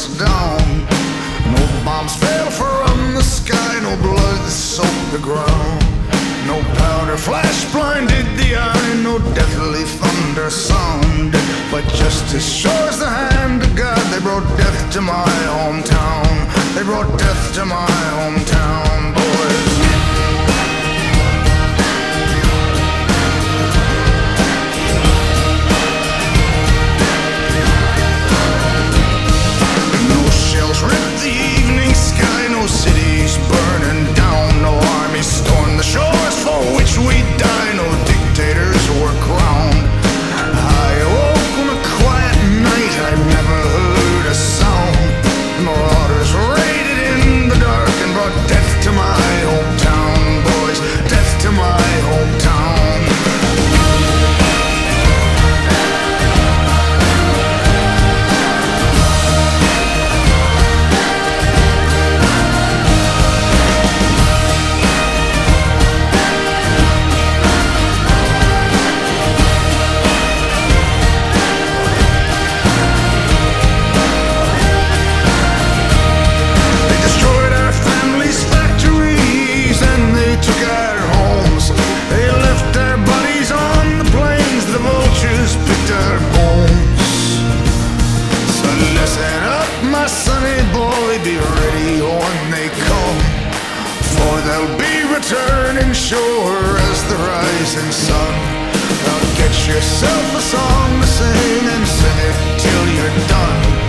us down. No bombs fell from the sky, no blood soaked the ground. No powder flash blinded the eye, no deathly thunder sounded. But just as sure as the hand of God, they brought death to my hometown. They brought death to my hometown, boys. Ripped the evening sky, no cities burning down, no armies stormed the shores for which we die, no dictators were crowned. I awoke on a quiet night, I never heard a sound. Marauders raided in the dark and brought death to my hometown, boys, death to my hometown. Turning sure as the rising sun. Now get yourself a song to sing and sing it till you're done.